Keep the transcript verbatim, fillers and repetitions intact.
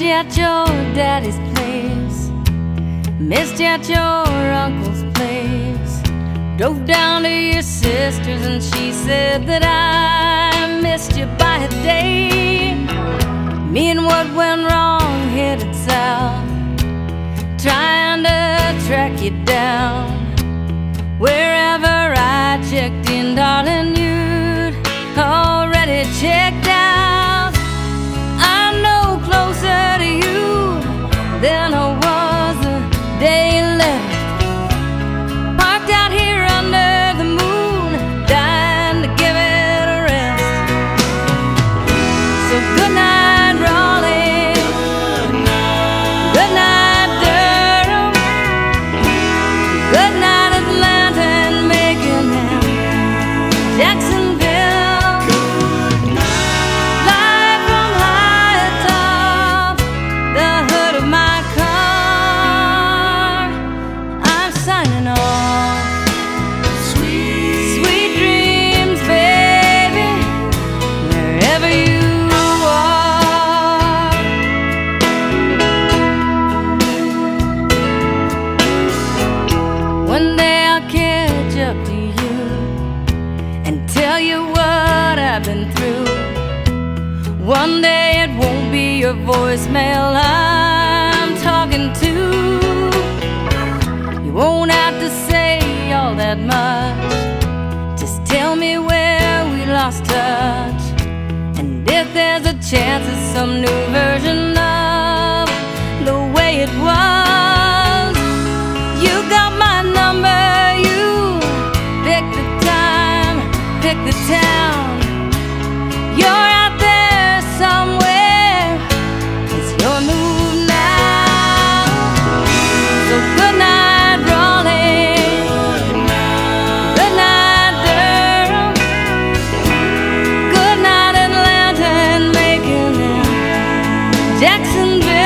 you at your daddy's place, missed you at your uncle's place, drove down to your sister's and she said that I missed you by a day. Me and what went wrong headed south, trying to track you down. Wherever I checked in, darling, you'd already checked out. I'm no closer to you than I was the day you left. Parked out here under the moon, dying to give it a rest. So good night, Raleigh. Good night, Durham. Good night, Atlanta and Macon, Jacksonville. Live from high atop the hood of my car, I'm signing off. Sweet, sweet dreams, baby, wherever you are. One day I'll catch up to you and tell you what I've been through. One day it won't be your voicemail I'm talking to. You won't have to say all that much, just tell me where we lost touch, and if there's a chance of some new version of the way it was. You got my number, you pick the time, pick the town. You're out there somewhere, it's your move now. So good night, Raleigh. Good night, Durham. Good night, Atlanta and Macon and Jacksonville.